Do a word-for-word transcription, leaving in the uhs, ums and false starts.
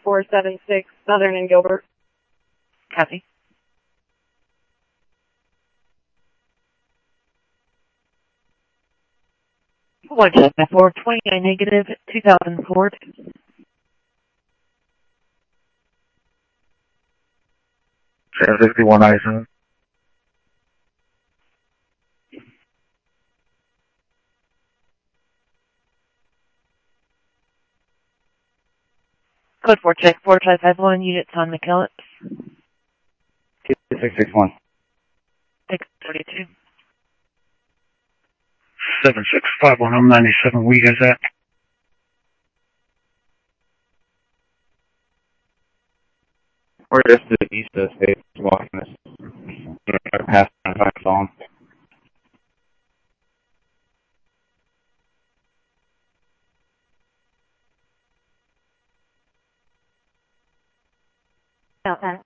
four seven six, Southern and Gilbert. Copy. One seven four twenty-nine negative two thousand four. seven sixty-one ninety-seven. Code four check four five five one units on McKellips. two six six one. six thirty-two. seven six five one, I'm ninety-seven. Where you guys at? We're just to the east of the state, walking this. Past my phone. Okay.